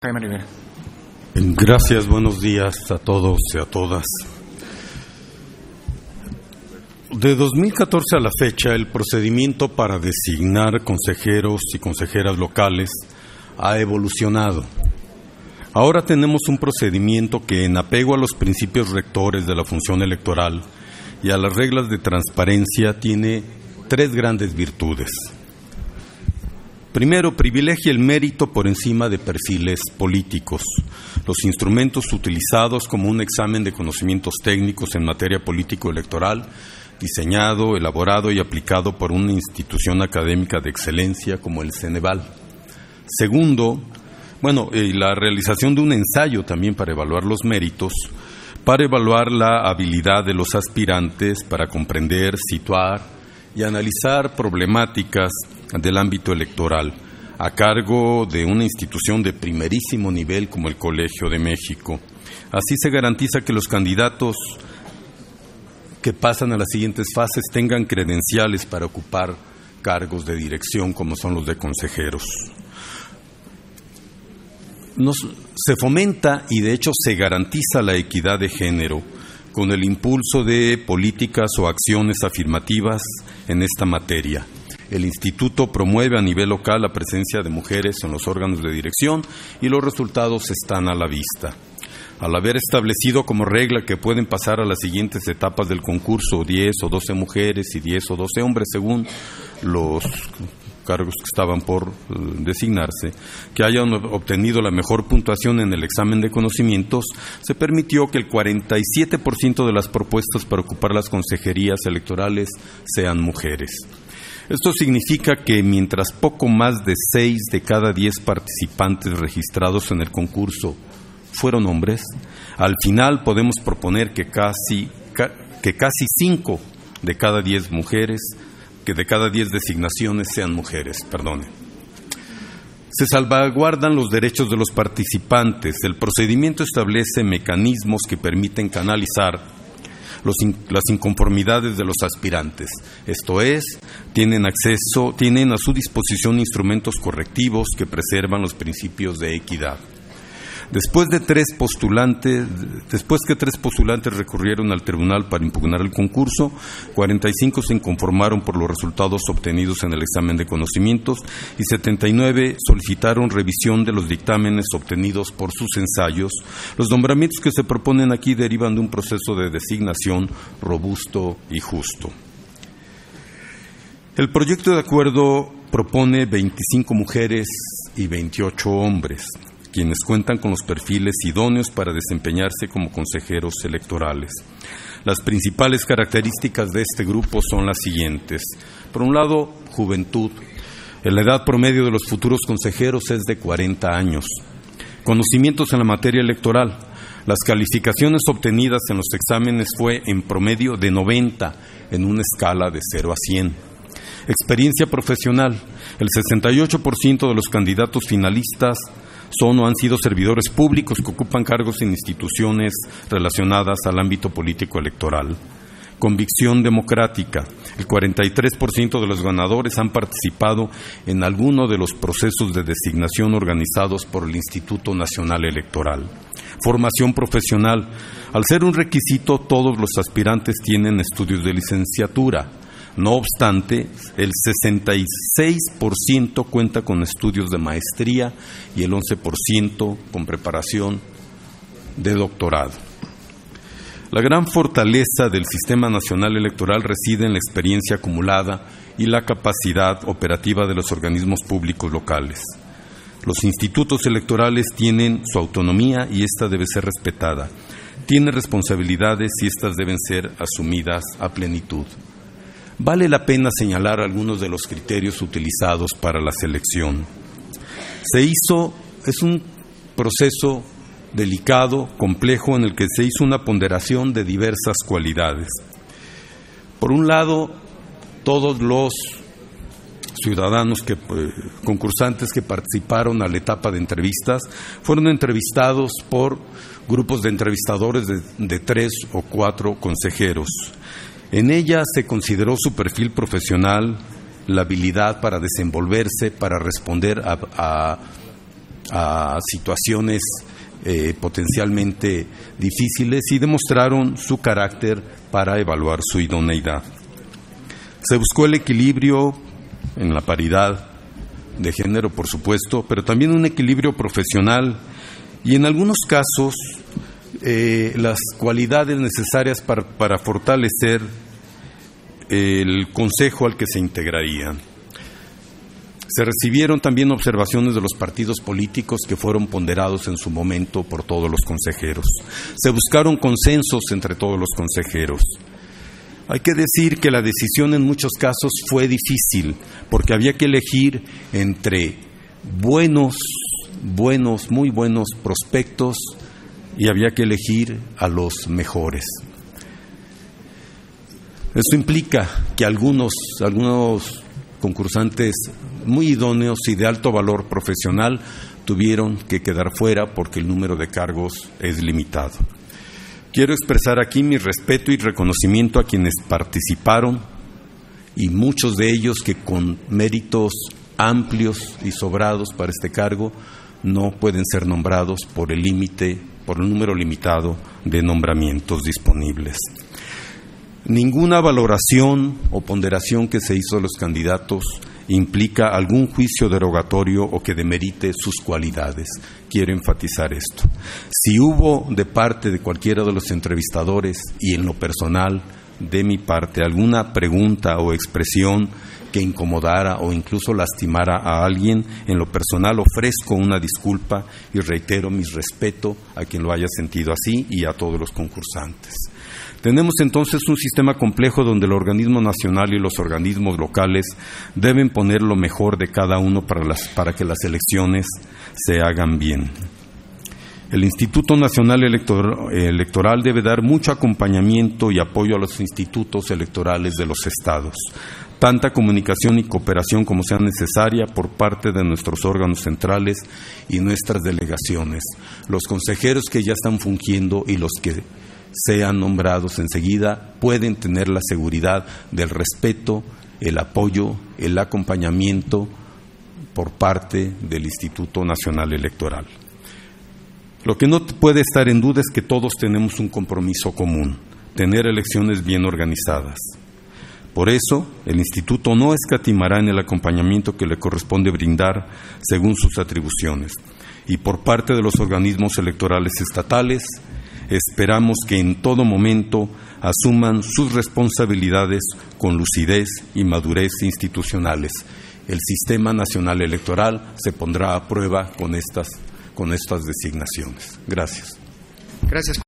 Jaime Rivera. Gracias, buenos días a todos y a todas. De 2014 a la fecha, el procedimiento para designar consejeros y consejeras locales ha evolucionado. Ahora tenemos un procedimiento que, en apego a los principios rectores de la función electoral y a las reglas de transparencia, tiene tres grandes virtudes. Primero, privilegia el mérito por encima de perfiles políticos. Los instrumentos utilizados como un examen de conocimientos técnicos en materia político-electoral, diseñado, elaborado y aplicado por una institución académica de excelencia como el Ceneval. Segundo, la realización de un ensayo también para evaluar los méritos, para evaluar la habilidad de los aspirantes para comprender, situar y analizar problemáticas del ámbito electoral, a cargo de una institución de primerísimo nivel como el Colegio de México. Así se garantiza que los candidatos que pasan a las siguientes fases tengan credenciales para ocupar cargos de dirección como son los de consejeros. Se fomenta y de hecho se garantiza la equidad de género con el impulso de políticas o acciones afirmativas en esta materia. El Instituto promueve a nivel local la presencia de mujeres en los órganos de dirección y los resultados están a la vista. Al haber establecido como regla que pueden pasar a las siguientes etapas del concurso 10 o 12 mujeres y 10 o 12 hombres según los cargos que estaban por designarse, que hayan obtenido la mejor puntuación en el examen de conocimientos, se permitió que el 47% de las propuestas para ocupar las consejerías electorales sean mujeres. Esto significa que mientras poco más de 6 de cada 10 participantes registrados en el concurso fueron hombres, al final podemos proponer que casi 5 de cada 10 mujeres, que de cada 10 designaciones sean mujeres, Se salvaguardan los derechos de los participantes. El procedimiento establece mecanismos que permiten canalizar las inconformidades de los aspirantes. Esto es, tienen a su disposición instrumentos correctivos que preservan los principios de equidad. Después que 3 postulantes recurrieron al tribunal para impugnar el concurso, 45 se inconformaron por los resultados obtenidos en el examen de conocimientos y 79 solicitaron revisión de los dictámenes obtenidos por sus ensayos. Los nombramientos que se proponen aquí derivan de un proceso de designación robusto y justo. El proyecto de acuerdo propone 25 mujeres y 28 hombres, quienes cuentan con los perfiles idóneos para desempeñarse como consejeros electorales. Las principales características de este grupo son las siguientes. Por un lado, juventud. La edad promedio de los futuros consejeros es de 40 años. Conocimientos en la materia electoral. Las calificaciones obtenidas en los exámenes fue en promedio de 90 en una escala de 0 a 100. Experiencia profesional. El 68% de los candidatos finalistas son o han sido servidores públicos que ocupan cargos en instituciones relacionadas al ámbito político electoral. Convicción democrática. El 43% de los ganadores han participado en alguno de los procesos de designación organizados por el Instituto Nacional Electoral. Formación profesional. Al ser un requisito, todos los aspirantes tienen estudios de licenciatura. No obstante, el 66% cuenta con estudios de maestría y el 11% con preparación de doctorado. La gran fortaleza del Sistema Nacional Electoral reside en la experiencia acumulada y la capacidad operativa de los organismos públicos locales. Los institutos electorales tienen su autonomía y esta debe ser respetada. Tienen responsabilidades y estas deben ser asumidas a plenitud. Vale la pena señalar algunos de los criterios utilizados para la selección. Es un proceso delicado, complejo, en el que se hizo una ponderación de diversas cualidades. Por un lado, todos los ciudadanos concursantes que participaron a la etapa de entrevistas fueron entrevistados por grupos de entrevistadores de 3 o 4 consejeros. En ella se consideró su perfil profesional, la habilidad para desenvolverse, para responder a a situaciones potencialmente difíciles y demostraron su carácter para evaluar su idoneidad. Se buscó el equilibrio en la paridad de género, por supuesto, pero también un equilibrio profesional y en algunos casos las cualidades necesarias para fortalecer el consejo al que se integrarían. Se recibieron también observaciones de los partidos políticos que fueron ponderados en su momento por todos los consejeros. Se buscaron consensos entre todos los consejeros. Hay que decir que la decisión en muchos casos fue difícil, porque había que elegir entre muy buenos prospectos y había que elegir a los mejores. Eso implica que algunos concursantes muy idóneos y de alto valor profesional tuvieron que quedar fuera porque el número de cargos es limitado. Quiero expresar aquí mi respeto y reconocimiento a quienes participaron y muchos de ellos que con méritos amplios y sobrados para este cargo no pueden ser nombrados por el número limitado de nombramientos disponibles. Ninguna valoración o ponderación que se hizo de los candidatos implica algún juicio derogatorio o que demerite sus cualidades. Quiero enfatizar esto. Si hubo de parte de cualquiera de los entrevistadores y en lo personal de mi parte alguna pregunta o expresión que incomodara o incluso lastimara a alguien, en lo personal ofrezco una disculpa y reitero mi respeto a quien lo haya sentido así y a todos los concursantes. Tenemos entonces un sistema complejo donde el organismo nacional y los organismos locales deben poner lo mejor de cada uno para que las elecciones se hagan bien. El Instituto Nacional Electoral debe dar mucho acompañamiento y apoyo a los institutos electorales de los estados. Tanta comunicación y cooperación como sea necesaria por parte de nuestros órganos centrales y nuestras delegaciones. Los consejeros que ya están fungiendo y los que sean nombrados enseguida pueden tener la seguridad del respeto, el apoyo, el acompañamiento por parte del Instituto Nacional Electoral. Lo que no puede estar en duda es que todos tenemos un compromiso común, tener elecciones bien organizadas. Por eso, el Instituto no escatimará en el acompañamiento que le corresponde brindar según sus atribuciones. Y por parte de los organismos electorales estatales, esperamos que en todo momento asuman sus responsabilidades con lucidez y madurez institucionales. El Sistema Nacional Electoral se pondrá a prueba con estas designaciones. Gracias. Gracias.